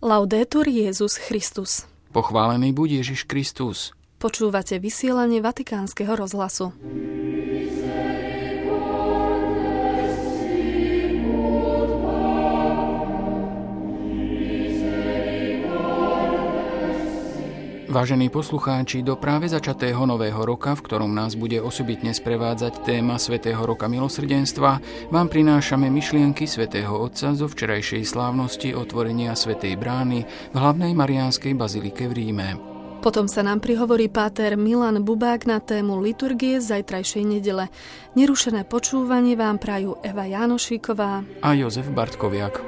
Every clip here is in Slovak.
Laudetur Jesus Christus. Pochválený buď Ježiš Kristus. Počúvate vysielanie Vatikánskeho rozhlasu. Vážení poslucháči, do práve začatého nového roka, v ktorom nás bude osobitne sprevádzať téma Svätého roka milosrdenstva, vám prinášame myšlienky Svätého Otca zo včerajšej slávnosti otvorenia Svätej brány v hlavnej Mariánskej bazilike v Ríme. Potom sa nám prihovorí páter Milan Bubák na tému liturgie zajtrajšej nedele. Nerušené počúvanie vám prajú Eva Jánošíková a Jozef Bartkoviak.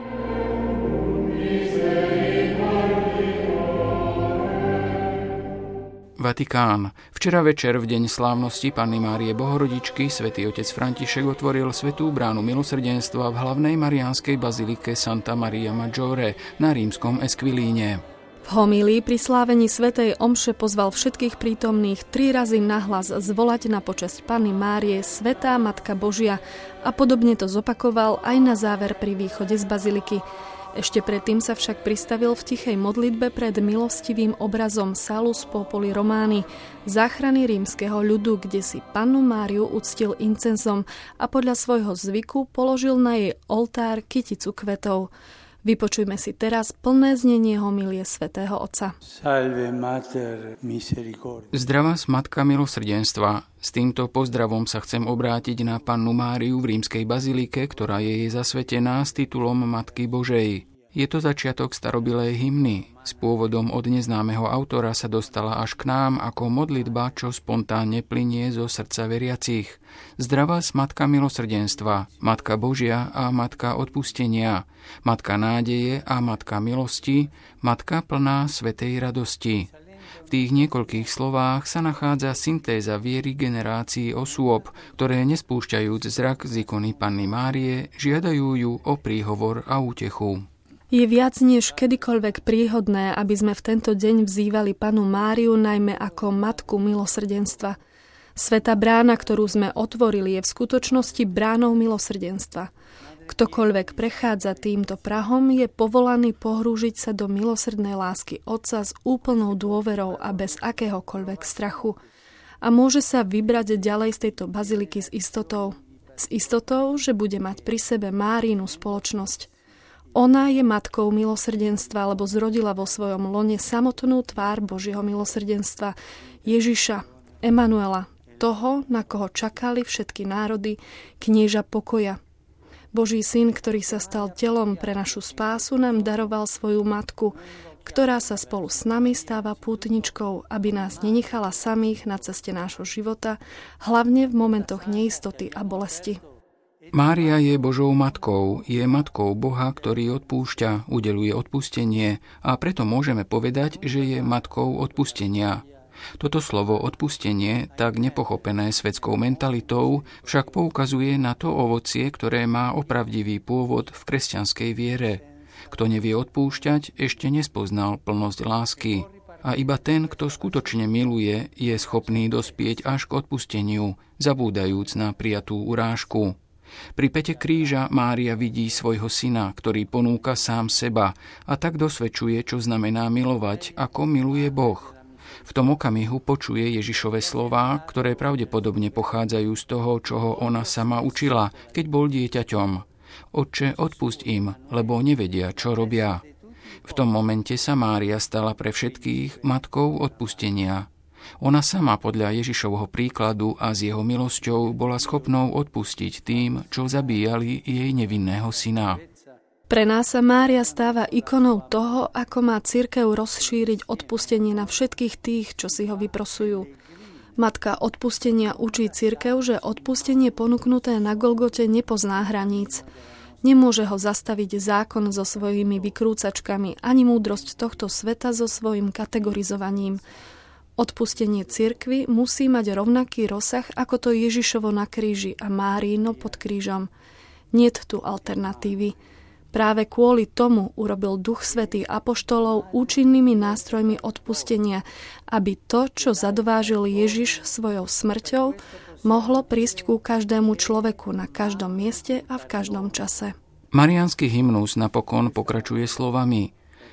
Vatikán. Včera večer v deň slávnosti Panny Márie Bohorodičky svätý otec František otvoril Svätú bránu milosrdenstva v hlavnej mariánskej bazilike Santa Maria Maggiore na rímskom Esquilíne. V homílii pri slávení svätej omše pozval všetkých prítomných 3 razy nahlas zvolať na počesť Panny Márie Svätá Matka Božia a podobne to zopakoval aj na záver pri východe z baziliky. Ešte predtým sa však pristavil v tichej modlitbe pred milostivým obrazom Salus Populi Romani, záchrany rímskeho ľudu, kde si Pannu Máriu uctil incenzom a podľa svojho zvyku položil na jej oltár kyticu kvetov. Vypočujme si teraz plné znenie homilie svätého Otca. Salve Mater Misericordiae. Zdravá Matka milosrdenstva. S týmto pozdravom sa chcem obrátiť na Pannu Máriu v rímskej bazilike, ktorá je jej zasvetená s titulom Matky Božej. Je to začiatok starobilej hymny. S pôvodom od neznámeho autora sa dostala až k nám ako modlitba, čo spontánne plynie zo srdca veriacich. Zdravá Matka milosrdenstva, Matka Božia a Matka odpustenia, Matka nádeje a Matka milosti, Matka plná svätej radosti. V tých niekoľkých slovách sa nachádza syntéza viery generácií osôb, ktoré nespúšťajúc zrak z ikony Panny Márie, žiadajú ju o príhovor a útechu. Je viac než kedykoľvek príhodné, aby sme v tento deň vzývali Pannu Máriu najmä ako Matku milosrdenstva. Svätá brána, ktorú sme otvorili, je v skutočnosti bránou milosrdenstva. Ktokoľvek prechádza týmto prahom, je povolaný pohrúžiť sa do milosrdnej lásky Otca s úplnou dôverou a bez akéhokoľvek strachu. A môže sa vybrať ďalej z tejto baziliky s istotou. S istotou, že bude mať pri sebe Máriinu spoločnosť. Ona je matkou milosrdenstva, lebo zrodila vo svojom lone samotnú tvár Božieho milosrdenstva, Ježiša, Emanuela, toho, na koho čakali všetky národy, knieža pokoja. Boží syn, ktorý sa stal telom pre našu spásu, nám daroval svoju matku, ktorá sa spolu s nami stáva pútničkou, aby nás nenechala samých na ceste nášho života, hlavne v momentoch neistoty a bolesti. Mária je Božou matkou, je matkou Boha, ktorý odpúšťa, udeľuje odpustenie a preto môžeme povedať, že je matkou odpustenia. Toto slovo odpustenie, tak nepochopené svetskou mentalitou, však poukazuje na to ovocie, ktoré má opravdivý pôvod v kresťanskej viere. Kto nevie odpúšťať, ešte nespoznal plnosť lásky. A iba ten, kto skutočne miluje, je schopný dospieť až k odpusteniu, zabúdajúc na prijatú urážku. Pri pete kríža Mária vidí svojho syna, ktorý ponúka sám seba a tak dosvedčuje, čo znamená milovať, ako miluje Boh. V tom okamihu počuje Ježišove slová, ktoré pravdepodobne pochádzajú z toho, čo ho ona sama učila, keď bol dieťaťom. Otče, odpusť im, lebo nevedia, čo robia. V tom momente sa Mária stala pre všetkých matkou odpustenia. Ona sama podľa Ježišovho príkladu a s jeho milosťou bola schopnou odpustiť tým, čo zabíjali jej nevinného syna. Pre nás sa Mária stáva ikonou toho, ako má cirkev rozšíriť odpustenie na všetkých tých, čo si ho vyprosujú. Matka odpustenia učí cirkev, že odpustenie ponúknuté na Golgote nepozná hraníc. Nemôže ho zastaviť zákon so svojimi vykrúcačkami, ani múdrosť tohto sveta so svojím kategorizovaním. Odpustenie cirkvi musí mať rovnaký rozsah ako to Ježišovo na kríži a Márino pod krížom. Niet tu alternatívy. Práve kvôli tomu urobil Duch Svätý apoštolov účinnými nástrojmi odpustenia, aby to, čo zadovážil Ježiš svojou smrťou, mohlo prísť ku každému človeku na každom mieste a v každom čase. Mariánsky hymnus napokon pokračuje slovami: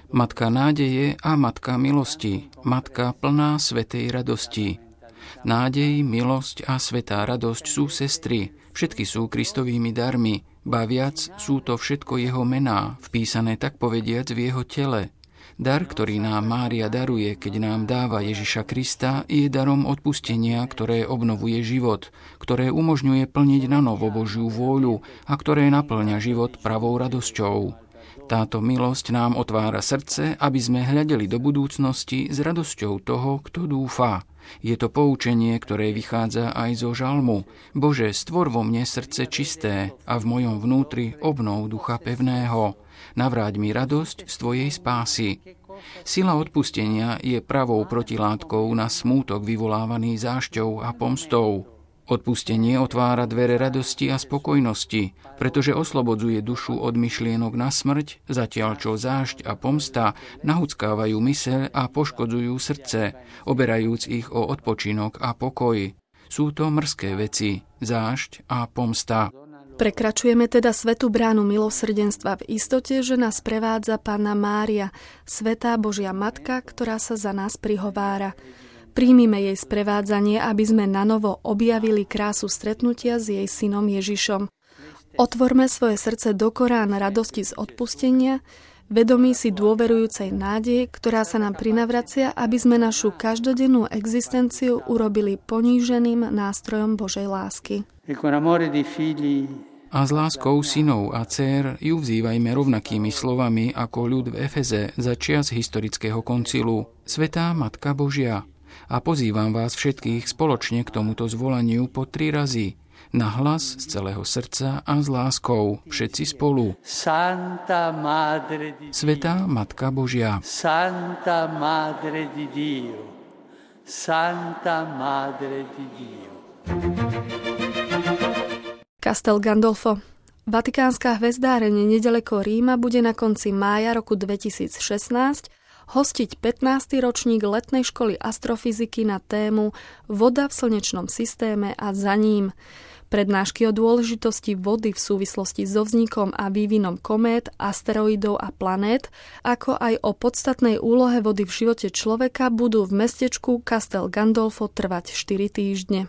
Matka nádeje a matka milosti, matka plná svätej radosti. Nádej, milosť a svätá radosť sú sestry, všetky sú Kristovými darmi, ba viac sú to všetko jeho mená, vpísané tak povediac v jeho tele. Dar, ktorý nám Mária daruje, keď nám dáva Ježiša Krista, je darom odpustenia, ktoré obnovuje život, ktoré umožňuje plniť na novo Božiu vôľu a ktoré naplňa život pravou radosťou. Táto milosť nám otvára srdce, aby sme hľadeli do budúcnosti s radosťou toho, kto dúfa. Je to poučenie, ktoré vychádza aj zo žalmu. Bože, stvor vo mne srdce čisté a v mojom vnútri obnov ducha pevného. Navráť mi radosť z tvojej spásy. Sila odpustenia je pravou protilátkou na smútok vyvolávaný zášťou a pomstou. Odpustenie otvára dvere radosti a spokojnosti, pretože oslobodzuje dušu od myšlienok na smrť, zatiaľ čo zášť a pomsta nahuckávajú myseľ a poškodzujú srdce, oberajúc ich o odpočinok a pokoj. Sú to mrzké veci, zášť a pomsta. Prekračujeme teda svätú bránu milosrdenstva v istote, že nás prevádza Panna Mária, svätá Božia Matka, ktorá sa za nás prihovára. Príjmime jej sprevádzanie, aby sme nanovo objavili krásu stretnutia s jej synom Ježišom. Otvorme svoje srdce do korán radosti z odpustenia, vedomí si dôverujúcej nádeje, ktorá sa nám prinavracia, aby sme našu každodennú existenciu urobili poníženým nástrojom Božej lásky. A s láskou synov a dcér ju vzývajme rovnakými slovami ako ľud v Efeze za čias historického koncilu. Svätá Matka Božia. A pozývam vás všetkých spoločne k tomuto zvolaniu po 3 razy. Na hlas z celého srdca a s láskou, všetci spolu. Svätá Matka Božia. Santa Madre di Dio. Santa Madre di Dio. Castel Gandolfo. Vatikánska hvezdáreň nedaleko Ríma bude na konci mája roku 2016 hostiť 15. ročník letnej školy astrofyziky na tému Voda v slnečnom systéme a za ním. Prednášky o dôležitosti vody v súvislosti so vznikom a vývinom komét, asteroidov a planét, ako aj o podstatnej úlohe vody v živote človeka budú v mestečku Castel Gandolfo trvať 4 týždne.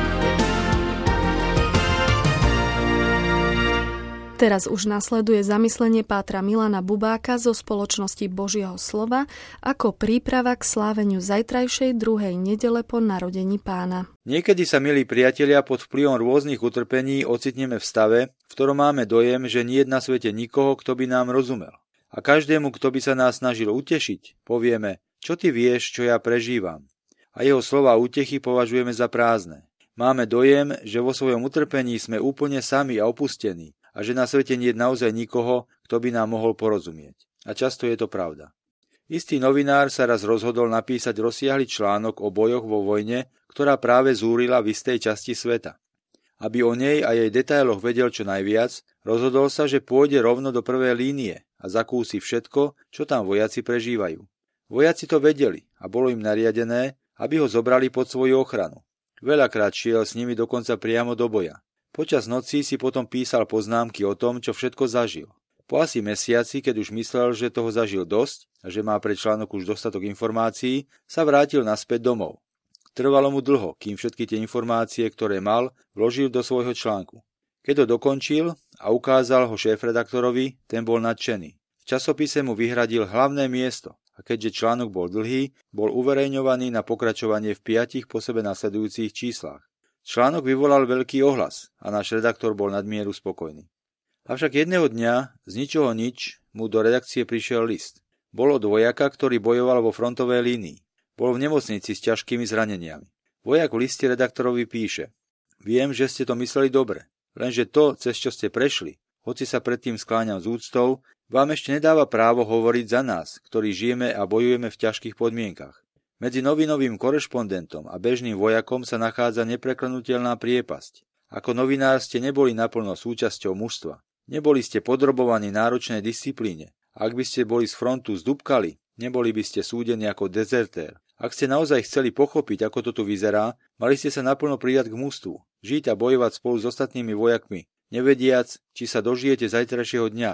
Teraz už nasleduje zamyslenie pátra Milana Bubáka zo spoločnosti Božieho slova ako príprava k sláveniu zajtrajšej druhej nedele po narodení Pána. Niekedy sa, milí priatelia, pod vplyvom rôznych utrpení ocitneme v stave, v ktorom máme dojem, že nie je na svete nikoho, kto by nám rozumel. A každému, kto by sa nás snažil utešiť, povieme, čo ty vieš, čo ja prežívam. A jeho slova útechy považujeme za prázdne. Máme dojem, že vo svojom utrpení sme úplne sami a opustení, a že na svete nie je naozaj nikoho, kto by nám mohol porozumieť. A často je to pravda. Istý novinár sa raz rozhodol napísať rozsiahly článok o bojoch vo vojne, ktorá práve zúrila v istej časti sveta. Aby o nej a jej detailoch vedel čo najviac, rozhodol sa, že pôjde rovno do prvej línie a zakúsi všetko, čo tam vojaci prežívajú. Vojaci to vedeli a bolo im nariadené, aby ho zobrali pod svoju ochranu. Veľakrát šiel s nimi dokonca priamo do boja. Počas noci si potom písal poznámky o tom, čo všetko zažil. Po asi mesiaci, keď už myslel, že toho zažil dosť a že má pre článok už dostatok informácií, sa vrátil naspäť domov. Trvalo mu dlho, kým všetky tie informácie, ktoré mal, vložil do svojho článku. Keď ho dokončil a ukázal ho šéfredaktorovi, ten bol nadšený. V časopise mu vyhradil hlavné miesto a keďže článok bol dlhý, bol uverejňovaný na pokračovanie v 5 po sebe nasledujúcich číslach. Článok vyvolal veľký ohlas a náš redaktor bol nadmieru spokojný. Avšak jedného dňa, z ničoho nič, mu do redakcie prišiel list. Bol od vojaka, ktorý bojoval vo frontovej línii. Bol v nemocnici s ťažkými zraneniami. Vojak v liste redaktorovi píše: Viem, že ste to mysleli dobre, lenže to, cez čo ste prešli, hoci sa predtým skláňam s úctou, vám ešte nedáva právo hovoriť za nás, ktorí žijeme a bojujeme v ťažkých podmienkach. Medzi novinovým korešpondentom a bežným vojakom sa nachádza nepreklenutelná priepasť. Ako novinár ste neboli naplno súčasťou mužstva. Neboli ste podrobovaní náročnej disciplíne. Ak by ste boli z frontu zdúbkali, neboli by ste súdení ako dezertér. Ak ste naozaj chceli pochopiť, ako to tu vyzerá, mali ste sa naplno pridať k mužstvu, žiť a bojovať spolu s ostatnými vojakmi, nevediac, či sa dožijete zajtrajšieho dňa.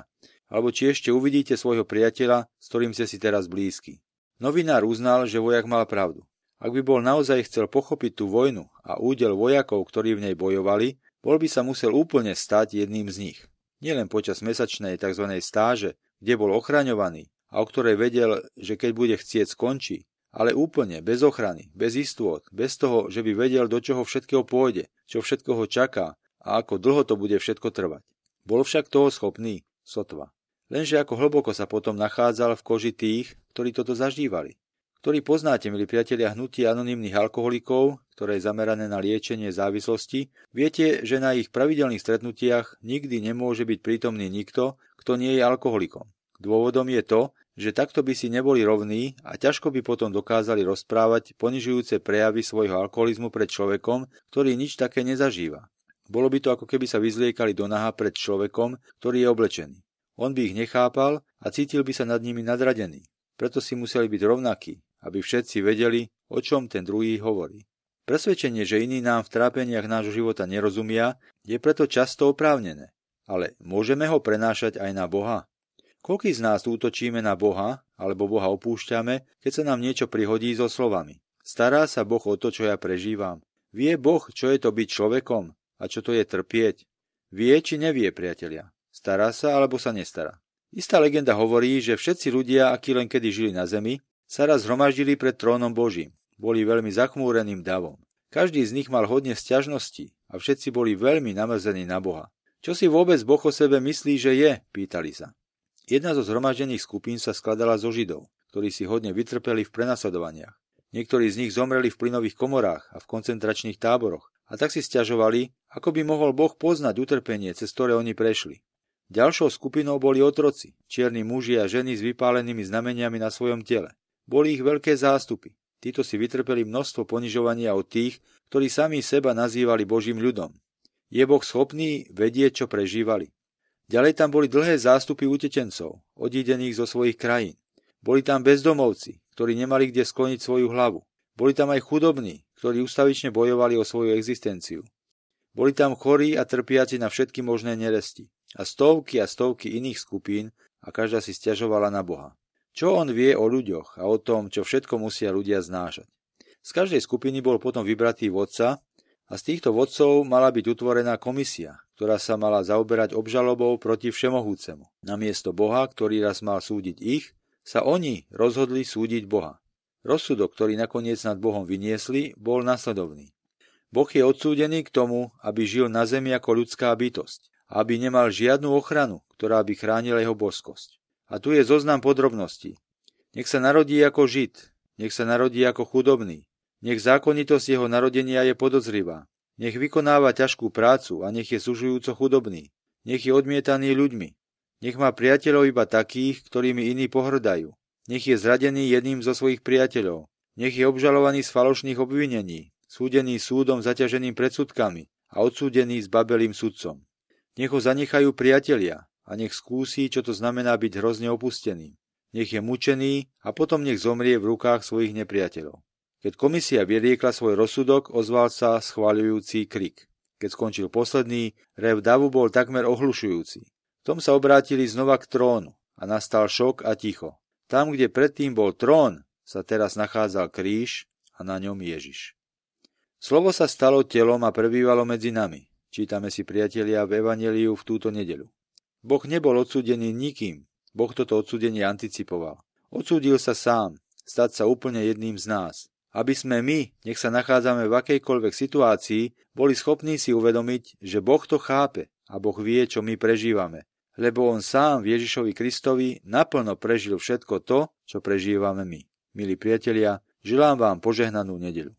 alebo či ešte uvidíte svojho priateľa, s ktorým ste si teraz blízky. Novinár uznal, že vojak mal pravdu. Ak by bol naozaj chcel pochopiť tú vojnu a údel vojakov, ktorí v nej bojovali, bol by sa musel úplne stať jedným z nich. Nielen počas mesačnej tzv. Stáže, kde bol ochraňovaný a o ktorej vedel, že keď bude chcieť skončí, ale úplne, bez ochrany, bez istôt, bez toho, že by vedel, do čoho všetkého pôjde, čo všetko ho čaká a ako dlho to bude všetko trvať. Bol však toho schopný, sotva. Lenže ako hlboko sa potom nachádzal v koži tých, ktorí toto zažívali. Ktorí poznáte, milí priatelia, hnutie anonymných alkoholikov, ktoré je zamerané na liečenie závislosti, viete, že na ich pravidelných stretnutiach nikdy nemôže byť prítomný nikto, kto nie je alkoholikom. Dôvodom je to, že takto by si neboli rovní a ťažko by potom dokázali rozprávať ponižujúce prejavy svojho alkoholizmu pred človekom, ktorý nič také nezažíva. Bolo by to, ako keby sa vyzliekali do naha pred človekom, ktorý je oblečený. On by ich nechápal a cítil by sa nad nimi nadradený. Preto si museli byť rovnakí, aby všetci vedeli, o čom ten druhý hovorí. Presvedčenie, že iní nám v trápeniach nášho života nerozumia, je preto často oprávnené. Ale môžeme ho prenášať aj na Boha? Koľký z nás útočíme na Boha, alebo Boha opúšťame, keď sa nám niečo prihodí so slovami? Stará sa Boh o to, čo ja prežívam? Vie Boh, čo je to byť človekom a čo to je trpieť? Vie či nevie, priatelia? Stará sa alebo sa nestará? Istá legenda hovorí, že všetci ľudia, akí len kedy žili na zemi, sa raz zhromaždili pred trónom Božím. Boli veľmi zachmúreným davom. Každý z nich mal hodne sťažností a všetci boli veľmi namrzení na Boha. Čo si vôbec Boh o sebe myslí, že je? Pýtali sa. Jedna zo zhromaždených skupín sa skladala zo Židov, ktorí si hodne vytrpeli v prenasledovaniach. Niektorí z nich zomreli v plynových komorách a v koncentračných táboroch a tak si sťažovali, ako by mohol Boh poznať utrpenie, cez ktoré oni prešli. Ďalšou skupinou boli otroci, čierni muži a ženy s vypálenými znameniami na svojom tele. Boli ich veľké zástupy. Títo si vytrpeli množstvo ponižovania od tých, ktorí sami seba nazývali Božím ľudom. Je Boh schopný vedieť, čo prežívali? Ďalej tam boli dlhé zástupy utečencov, odídených zo svojich krajín. Boli tam bezdomovci, ktorí nemali kde skloniť svoju hlavu. Boli tam aj chudobní, ktorí ustavične bojovali o svoju existenciu. Boli tam chorí a trpiaci na všetky možné neresti. A stovky iných skupín a každá si sťažovala na Boha. Čo on vie o ľuďoch a o tom, čo všetko musia ľudia znášať. Z každej skupiny bol potom vybratý vodca a z týchto vodcov mala byť utvorená komisia, ktorá sa mala zaoberať obžalobou proti Všemohúcemu. Namiesto Boha, ktorý raz mal súdiť ich, sa oni rozhodli súdiť Boha. Rozsudok, ktorý nakoniec nad Bohom vyniesli, bol nasledovný. Boh je odsúdený k tomu, aby žil na zemi ako ľudská bytosť, aby nemal žiadnu ochranu, ktorá by chránila jeho božskosť. A tu je zoznam podrobností. Nech sa narodí ako Žid, nech sa narodí ako chudobný, nech zákonitosť jeho narodenia je podozrivá, nech vykonáva ťažkú prácu a nech je sužujúco chudobný, nech je odmietaný ľuďmi, nech má priateľov iba takých, ktorými iní pohrdajú, nech je zradený jedným zo svojich priateľov, nech je obžalovaný z falošných obvinení, súdený súdom zaťaženým predsudkami a odsúdený s babelým sudcom. Nech ho zanechajú priatelia a nech skúsi, čo to znamená byť hrozne opustený. Nech je mučený a potom nech zomrie v rukách svojich nepriateľov. Keď komisia vyriekla svoj rozsudok, ozval sa schvaľujúci krik. Keď skončil posledný, rev davu bol takmer ohlušujúci. V tom sa obrátili znova k trónu a nastal šok a ticho. Tam, kde predtým bol trón, sa teraz nachádzal kríž a na ňom Ježiš. Slovo sa stalo telom a prebývalo medzi nami. Čítame si, priatelia, v Evanjeliu v túto nedeľu. Boh nebol odsúdený nikým. Boh toto odsúdenie anticipoval. Odsúdil sa sám, stať sa úplne jedným z nás. Aby sme my, nech sa nachádzame v akejkoľvek situácii, boli schopní si uvedomiť, že Boh to chápe a Boh vie, čo my prežívame. Lebo on sám v Ježišovi Kristovi naplno prežil všetko to, čo prežívame my. Milí priatelia, želám vám požehnanú nedeľu.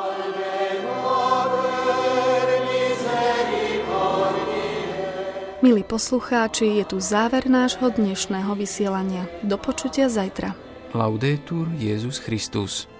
Milí poslucháči, je tu záver nášho dnešného vysielania. Do počutia zajtra. Laudetur Jesus Christus.